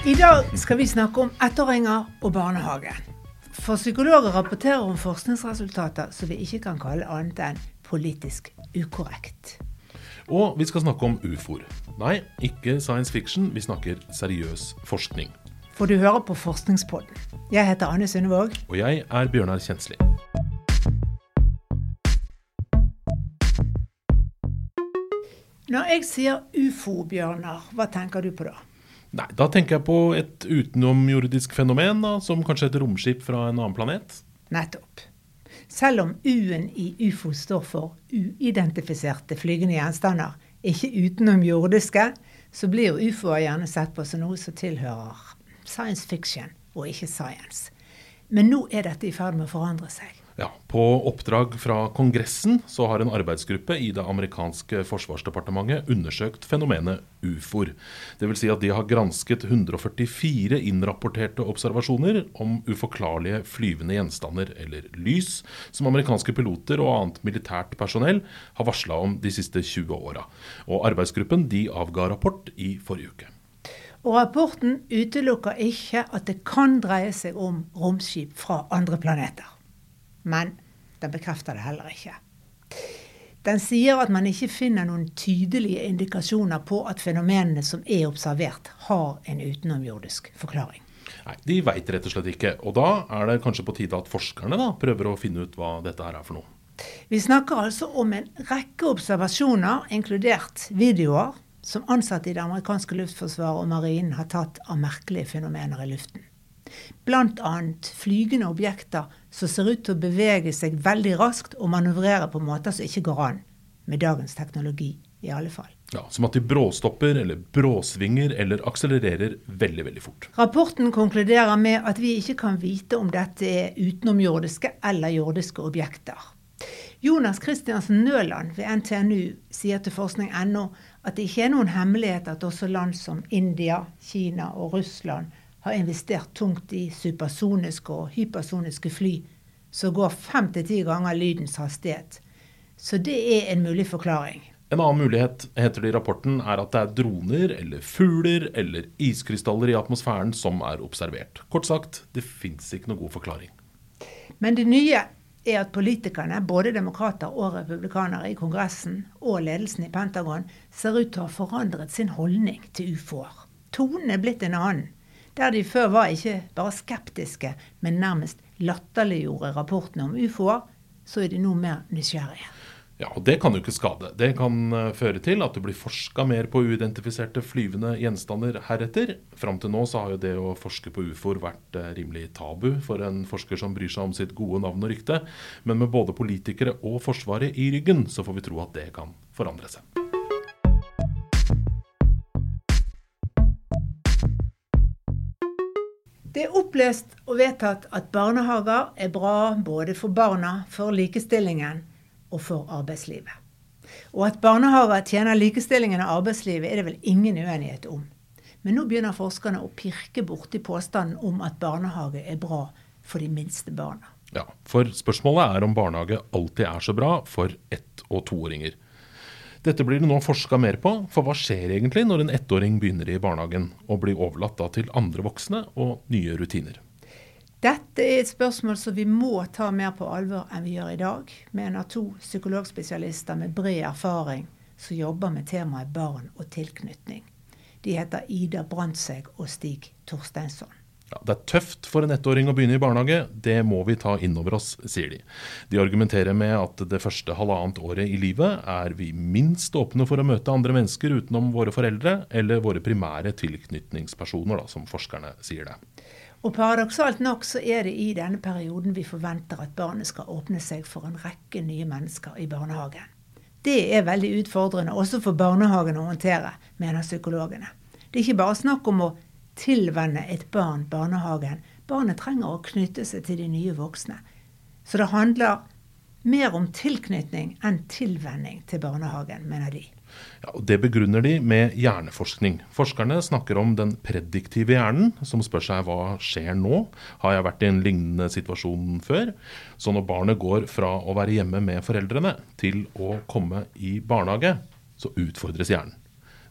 I dag skal vi snakke om ettåringer og barnehage. For psykologer rapporterer om forskningsresultater som vi ikke kan kalle annet enn politisk ukorrekt. Og vi skal snakke om UFOer. Nei, ikke science fiction, vi snakker seriøs forskning. For du hører på Forskningspodden. Jeg heter Anne Sundevåg. Og jeg er Bjørnar Kjensli. Når jeg sier UFO, Bjørnar, hva tenker du på da? Nei, da tenker jeg på et utenomjordisk fenomen, da, som kanskje et romskip fra en annen planet. Nettopp. Selv om U-en i UFO står for uidentifiserte flygende gjenstander, ikke utenomjordiske, så blir jo UFOer gjerne sett på som noe som tilhører science fiction og ikke science. Men nå er dette i ferd med å forandre seg. Ja, på oppdrag fra Kongressen så har en arbeidsgruppe i det amerikanske forsvarsdepartementet undersøkt fenomenet UFOer. Det vil si at de har gransket 144 innrapporterte observasjoner om uforklarlige flyvende gjenstander eller lys, som amerikanske piloter og annet militært personell har varslet om de siste 20 årene. Og arbeidsgruppen de avga rapport i forrige uke. Og rapporten utelukker ikke at det kan dreie seg om romskip fra andre planeter. Men den bekrefter det heller ikke. Den sier at man ikke finner noen tydelige indikasjoner på at fenomenene som er observert har en utenomjordisk forklaring. Nei, de vet rett og slett ikke, og da er det kanskje på tide at forskerne prøver å finne ut hva dette her er for noe. Vi snakker altså om en rekke observasjoner, inkludert videoer, som ansatte i det amerikanske luftforsvaret og marinen har tatt av merkelige fenomener i luften. Blant annet flygende objekter som ser ut til å bevege seg veldig raskt og manøvrere på måter som ikke går an, med dagens teknologi i alle fall. Ja, som at de bråstopper eller bråsvinger eller akselererer veldig, veldig fort. Rapporten konkluderer med at vi ikke kan vite om dette er utenomjordiske eller jordiske objekter. Jonas Christiansen Nøland ved NTNU sier til forskning.no at det ikke er noen hemmelighet at også land som India, Kina og Russland har investert tungt i supersoniske og hypersoniske fly som går 5-10 ganger lydens hastighet. Så det er en mulig forklaring. En annen mulighet, heter det i rapporten, er at det er droner eller fugler eller iskrystaller i atmosfæren som er observert. Kort sagt, det finnes ikke noen god forklaring. Men det nye er at politikerne, både demokrater og republikanere i Kongressen og ledelsen i Pentagon, ser ut til å ha forandret sin holdning til UFOer. Tonen er blitt en annen. Der de før var ikke bare skeptiske, men nærmest latterliggjorde rapportene om UFOer, så er de nå mer nysgjerrige. Ja, og det kan jo ikke skade. Det kan føre til at det blir forsket mer på uidentifiserte flyvende gjenstander heretter. Fram til nå så har jo det å forske på UFOer vært rimelig tabu for en forsker som bryr seg om sitt gode navn og rykte. Men med både politikere og forsvaret i ryggen, så får vi tro at det kan forandre seg. Det er opplest og vedtatt at barnehager er bra både for barna, for likestillingen og for arbeidslivet. Og at barnehager tjener likestillingen av arbeidslivet er det vel ingen uenighet om. Men nå begynner forskerne å pirke bort i påstanden om at barnehage er bra for de minste barna. Ja, for spørsmålet er om barnehage alltid er så bra for 1- og 2-åringer. Dette blir det nå forsket mer på, for hva skjer egentlig når en 1-åring begynner i barnehagen og blir overlatt til andre voksne og nye rutiner? Dette er et spørsmål som vi må ta mer på alvor enn vi gjør i dag, mener 2 psykologspesialister med bred erfaring som jobber med temaet barn og tilknytning. De heter Ida Brandseg og Stig Torsteinsson. Ja, det er tøft for en 1-åring å begynne i barnehage, det må vi ta inn over oss, sier de. De argumenterer med at det første 1,5 året i livet er vi minst åpne for å møte andre mennesker utenom våre foreldre, eller våre primære tilknytningspersoner, som forskerne sier det. Og paradoksalt nok så er det i denne perioden vi forventer at barnet skal åpne seg for en rekke nye mennesker i barnehagen. Det er veldig utfordrende også for barnehagen å håndtere, mener psykologene. Det er ikke bare snakk om å tilvenne et barn barnehagen. Barnet trenger å knytte seg til de nye voksne. Så det handler mer om tilknytning enn tilvenning til barnehagen, mener de. Ja, og det begrunner de med hjerneforskning. Forskerne snakker om den prediktive hjernen, som spør seg hva skjer nå. Har jeg vært i en lignende situasjon før? Så når barnet går fra å være hjemme med foreldrene til å komme i barnehage, så utfordres hjernen.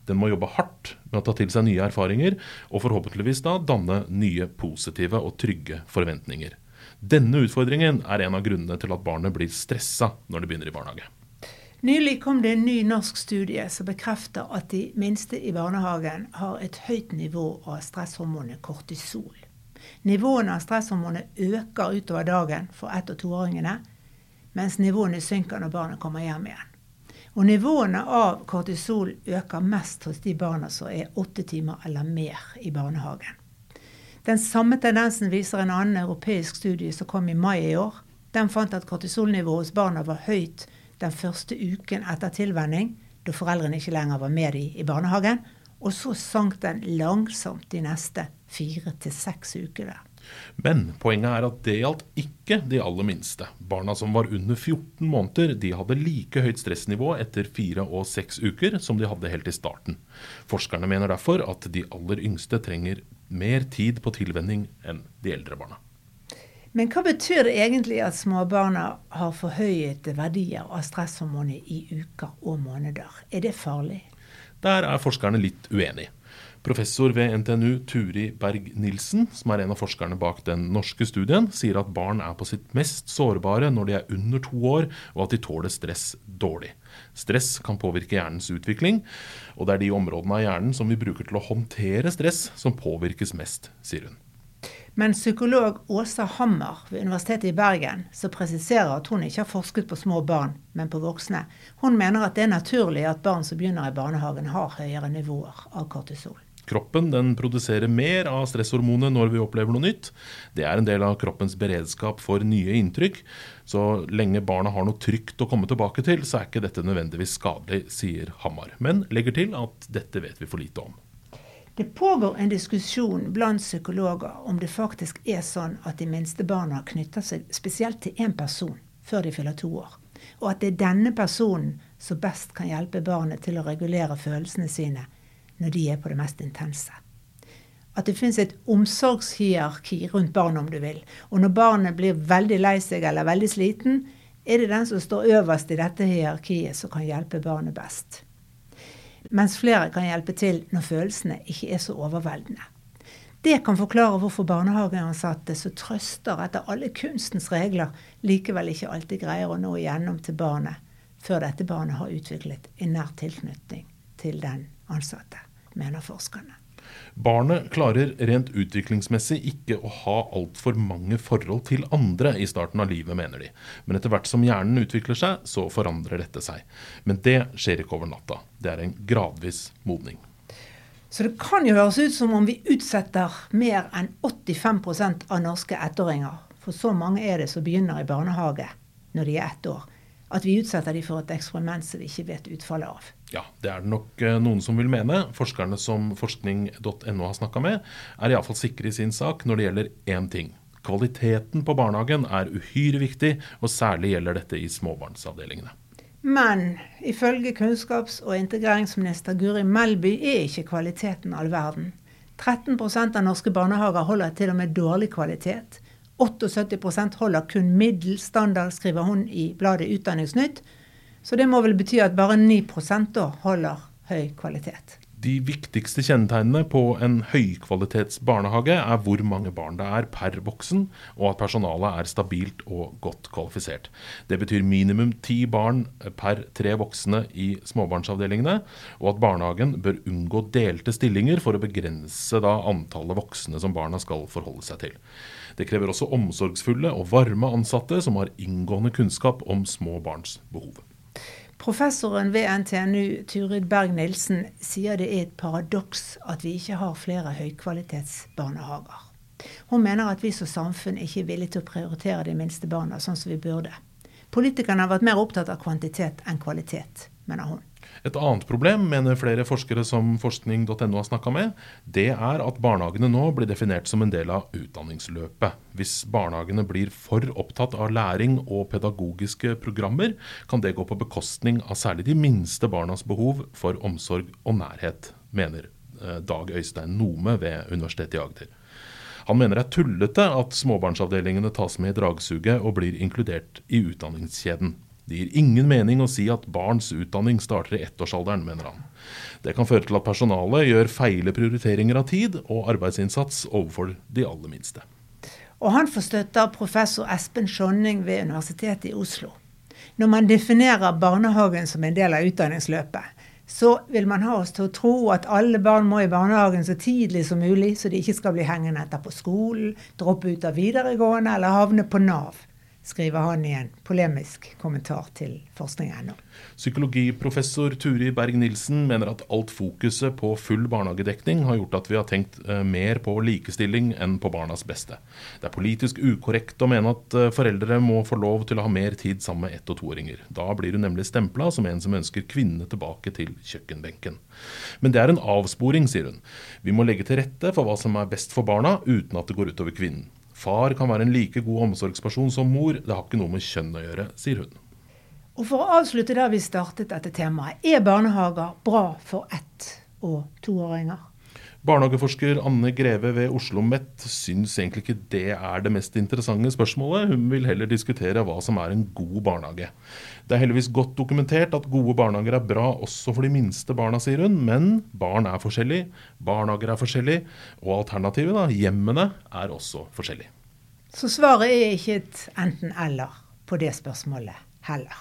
Den må jobbe hardt med å ta til seg nye erfaringer, og forhåpentligvis da danne nye positive og trygge forventninger. Denne utfordringen er en av grunnene til at barnet blir stresset når det begynner i barnehage. Nylig kom det en ny norsk studie som bekrefter at de minste i barnehagen har et høyt nivå av stresshormonet kortisol. Nivåene av stresshormonet øker utover dagen for 1- og 2-åringene, mens nivåene synker når barnet kommer hjem igjen. Og nivåene av kortisol øker mest hos de barna som er 8 timer eller mer i barnehagen. Den samme tendensen viser en annen europeisk studie som kom i mai i år. Den fant at kortisolnivået hos barna var høyt den første uken etter tilvenning, da foreldrene ikke lenger var med i barnehagen, og så sank den langsomt de neste 4 til 6 ukene. Men poenget er at det gjaldt ikke de aller minste. Barna som var under 14 måneder, de hadde like høyt stressnivå etter 4 og 6 uker som de hadde helt i starten. Forskerne mener derfor at de aller yngste trenger mer tid på tilvenning enn de eldre barna. Men hva betyr det egentlig at småbarna har forhøyet verdier av stresshormonet i uker og måneder? Er det farlig? Der er forskerne litt uenige. Professor ved NTNU Turi Berg-Nilsen, som er en av forskerne bak den norske studien, sier at barn er på sitt mest sårbare når de er under 2 år, og at de tåler stress dårlig. Stress kan påvirke hjernens utvikling, og det er de områdene av hjernen som vi bruker til å håndtere stress som påvirkes mest, sier hun. Men psykolog Åsa Hammer ved Universitetet i Bergen, som presiserer at hun ikke har forsket på små barn, men på voksne, hun mener at det er naturlig at barn som begynner i barnehagen har høyere nivåer av kortisol. Kroppen den produserer mer av stresshormonet når vi opplever noe nytt. Det er en del av kroppens beredskap for nye inntrykk. Så lenge barna har noe trygt å komme tilbake til, så er ikke dette nødvendigvis skadelig, sier Hammer. Men legger til at dette vet vi for lite om. Det pågår en diskusjon blant psykologer om det faktisk er sånn at de minste barna knytter seg spesielt til en person før de fyller 2 år. Og at det er denne personen som best kan hjelpe barnet til å regulere følelsene sine når de er på det mest intense. At det finnes et omsorgshierarki rundt barnet om du vil. Og når barnet blir veldig lei seg eller veldig sliten, er det den som står øverst i dette hierarkiet som kan hjelpe barnet best. Mens flere kan hjelpe til når følelsene ikke er så overveldende. Det kan forklare hvorfor barnehageansatte som trøster etter alle kunstens regler likevel ikke alltid greier å nå igjennom til barnet, før dette barnet har utviklet en nær tilknytning til den ansatte, mener forskerne. Barnet klarer rent utviklingsmessig ikke å ha alt for mange forhold til andre i starten av livet, mener de. Men etter hvert som hjernen utvikler seg, så forandrer dette seg. Men det skjer ikke over natta. Det er en gradvis modning. Så det kan jo høres ut som om vi utsetter mer enn 85% av norske 1-åringer. For så mange er det som begynner i barnehage når de er 1 år. At vi utsetter de for et eksperiment som vi ikke vet utfallet av. Ja, det er det nok noen som vil mene. Forskerne som forskning.no har snakket med, er i alle fall sikre i sin sak når det gjelder én ting. Kvaliteten på barnehagen er uhyre viktig, og særlig gjelder dette i småbarnsavdelingene. Men ifølge kunnskaps- og integreringsminister Guri Melby er ikke kvaliteten all verden. 13% av norske barnehager holder til og med dårlig kvalitet. 78% holder kun middelstandard, skriver hun i bladet Utdanningsnytt. Så det må vel bety at bare 9% da holder høy kvalitet. De viktigste kjennetegnene på en høykvalitets barnehage er hvor mange barn det er per voksen, og at personalet er stabilt og godt kvalifisert. Det betyr minimum 10 barn per 3 voksne i småbarnsavdelingene, og at barnehagen bør unngå delte stillinger for å begrense da antallet voksne som barna skal forholde seg til. Det krever også omsorgsfulle og varme ansatte som har inngående kunnskap om små barns behov. Professoren ved NTNU, Turid Berg-Nilsen, sier det er et paradoks at vi ikke har flere høykvalitetsbarnehager. Hun mener at vi som samfunn ikke er villige til å prioritere de minste barna sånn som vi burde. Politikerne har vært mer opptatt av kvantitet enn kvalitet, mener hun. Et annet problem, mener flere forskere som forskning.no har snakket med, det er at barnehagene nå blir definert som en del av utdanningsløpet. Hvis barnehagene blir for opptatt av læring og pedagogiske programmer, kan det gå på bekostning av særlig de minste barnas behov for omsorg og nærhet, mener Dag Øystein Nome ved Universitetet i Agder. Han mener det er tullete at småbarnsavdelingene tas med i dragsuget og blir inkludert i utdanningskjeden. Det gir ingen mening å si at barns utdanning starter i 1-årsalderen, mener han. Det kan føre til at personalet gjør feile prioriteringer av tid og arbeidsinnsats overfor de aller minste. Og han forstøtter professor Espen Schonning ved Universitetet i Oslo. Når man definerer barnehagen som en del av utdanningsløpet, så vil man ha oss til å tro at alle barn må i barnehagen så tidlig som mulig, så de ikke skal bli hengende etter på skolen, droppe ut av videregående eller havne på NAV, skriver han i en polemisk kommentar til forskning.no. Psykologiprofessor Turi Berg-Nilsen mener at alt fokuset på full barnehagedekning har gjort at vi har tenkt mer på likestilling enn på barnas beste. Det politisk ukorrekt å mene at foreldre må få lov til å ha mer tid sammen med 1- og 2-åringer. Da blir hun nemlig stemplet som en som ønsker kvinnene tilbake til kjøkkenbenken. Men det en avsporing, sier hun. Vi må legge til rette for hva som best for barna, uten at det går utover kvinnen. Far kan være en like god omsorgsperson som mor, det har ikke noe med kjønn å gjøre, sier hun. Og for å avslutte der vi startet dette temaet, barnehager bra for 1- og 2-åringer? Barnehageforsker Anne Greve ved Oslo Met syns egentlig ikke det det mest interessante spørsmålet. Hun vil heller diskutere hva som en god barnehage. Det heldigvis godt dokumentert at gode barnehager bra også for de minste barna, sier hun, men barn forskjellige, barnehager forskjellige, og alternativet, hjemmene, også forskjellige. Så svaret ikke et enten-eller på det spørsmålet heller.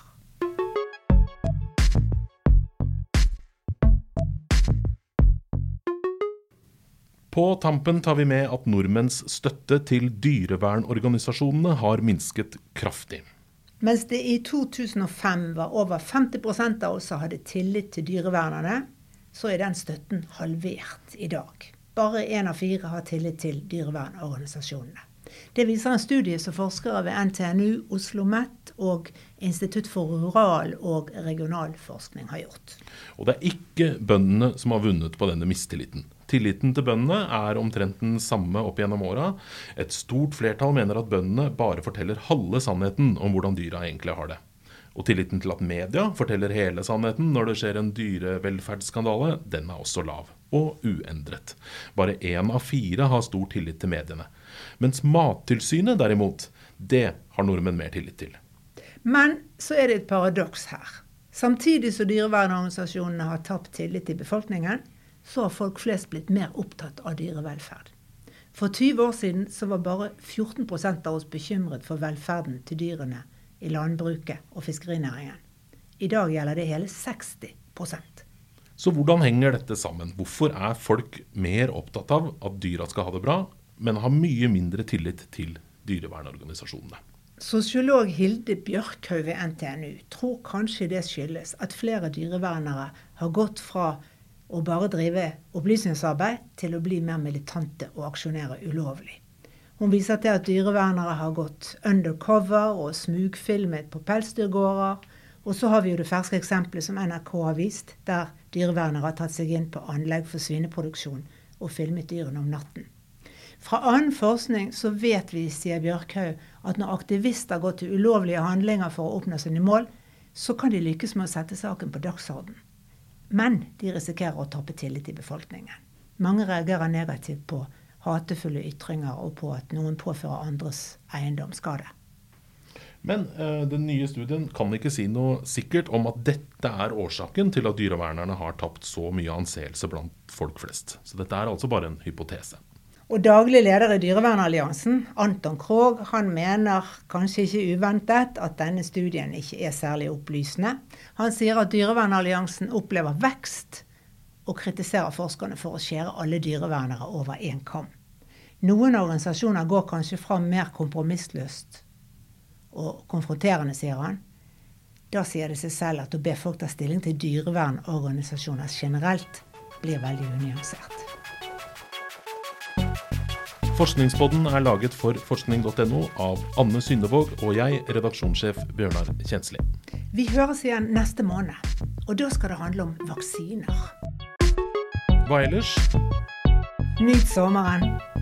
På tampen tar vi med at nordmenns støtte til dyrevernorganisasjonene har minsket kraftig. Mens det i 2005 var over 50% av oss som hadde tillit til dyrevernerne, så den støtten halvert i dag. Bare 1 av 4 har tillit til dyrevernorganisasjonene. Det viser en studie som forskere ved NTNU, Oslo Met og Institutt for rural- og regionalforskning har gjort. Og det ikke bøndene som har vunnet på denne mistilliten. Tilliten til bøndene omtrent den samme opp gjennom åra. Et stort flertall mener at bøndene bare forteller halve sannheten om hvordan dyra egentlig har det. Og tilliten til at media forteller hele sannheten når det skjer en dyrevelferdsskandale, den også lav og uendret. Bare 1 av 4 har stor tillit til mediene. Mens Mattilsynet derimot, det har nordmenn mer tillit til. Men så det et paradoks her. Samtidig som dyrevernorganisasjonene har tapt tillit til befolkningen, så har folk flest blitt mer opptatt av dyrevelferd. For 20 år siden så var bare 14% av oss bekymret for velferden til dyrene i landbruket og fiskerinæringen. I dag gjelder det hele 60%. Så hvordan henger dette sammen? Hvorfor folk mer opptatt av at dyra skal ha det bra, men har mye mindre tillit til dyrevernorganisasjonene? Sosiolog Hilde Bjørkhaug ved NTNU tror kanskje det skyldes at flere dyrevernere har gått fra å bare drive opplysningsarbeid til å bli mer militante og aksjonere ulovlig. Hun viser til at dyrevernere har gått undercover og smugfilmet på pelsdyrgårder, og så har vi jo det ferske eksempelet som NRK har vist, der dyrevernere har tatt seg inn på anlegg for svineproduksjon og filmet dyrene om natten. Fra annen forskning så vet vi, sier Bjørkhaug, at når aktivister går til ulovlige handlinger for å oppnå sine mål, så kan de lykkes med å sette saken på dagsorden. Men de risikerer å tappe tillit i befolkningen. Mange reagerer negativt på hatefulle ytringer og på at noen påfører andres eiendomsskade. Men den nye studien kan ikke si noe sikkert om at dette årsaken til at dyrevernerne har tapt så mye anseelse blant folk flest. Så dette altså bare en hypotese. Og daglig leder i Dyrevernalliansen, Anton Krogh, han mener kanskje ikke uventet at denne studien ikke særlig opplysende. Han sier at Dyrevernalliansen opplever vekst og kritiserer forskerne for å skjære alle dyrevernere over en kam. Noen organisasjoner går kanskje fram mer kompromissløst og konfronterende, sier han. Da sier det seg selv at å be folk ta stilling til dyrevernorganisasjoner generelt blir veldig unyansert. Forskningspodden laget for forskning.no av Anne Synnevåg og jeg, redaksjonssjef Bjørnar Kjensli. Vi høres igjen neste måned, og da skal det handle om vaksiner. Hva ellers? Nyt sommeren!